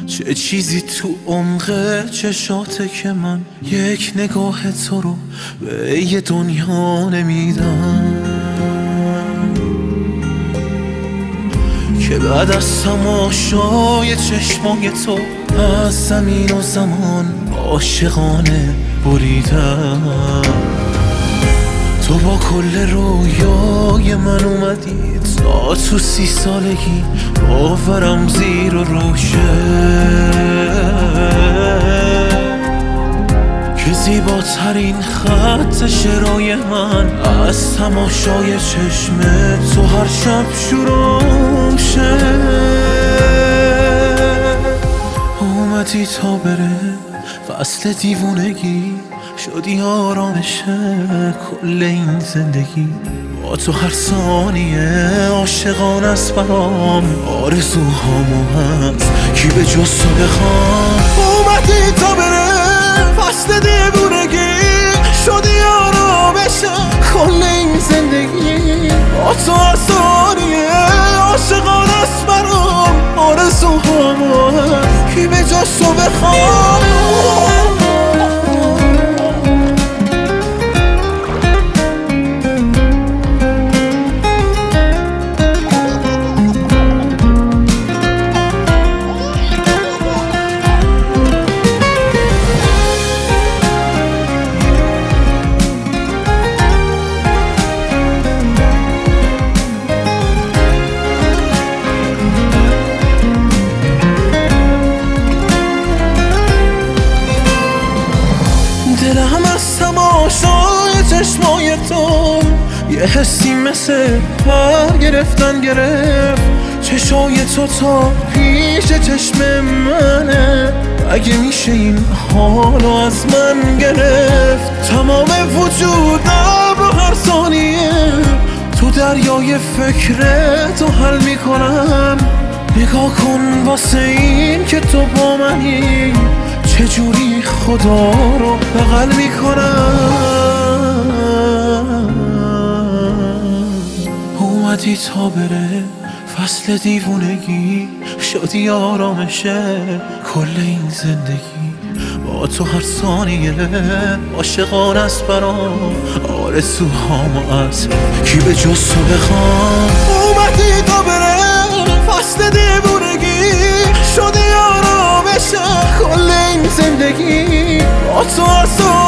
چه چیزی تو عمق چشاته که من یک نگاه تو رو به یه دنیا نمیدم، که بعد از تماشای چشمای تو از زمین و زمان عاشقانه بریدم. تو با کل رویای من اومدی تا تو 30 سالگی باورم زیر و روشه، که زیباترین خط شعرهای من از تماشای چشم تو هر شب شروع شه. اومدی تا بره فصل دیوونگی، شدی آرامش کل این زندگی. با تو هر ثانیه عاشقانه است برام، آرزوهامو هست کی به جز تو بخوام. اومدی تا بره فصل دیوونگی، شدی آرامش کل این زندگی. با تو هر ثانیه عاشقانه است برام، آرزوهامو هست کی به جز تو بخوام. دلم از تماشای چشمای تو یه حسی مثل پر گرفتن گرفت. چشای تو تا پیش چشم منه، اگه میشه این حالو از من گرفت. تمام وجودم رو هر ثانیه تو دریای فکرتو حل میکنم. نگاه کن واسه این که تو با منی، چجوری خدا رو بغل میکنم. اومدی تا بره فصل دیوونگی، شدی آرامشه کل این زندگی. با تو هر ثانیه عاشقانه است برام، آرزوهامو از کی به جز تو بخوام. اومدی تا بره فصل دیوونگی، شدی آرامشه کل این زندگی. با تو هر ثانیه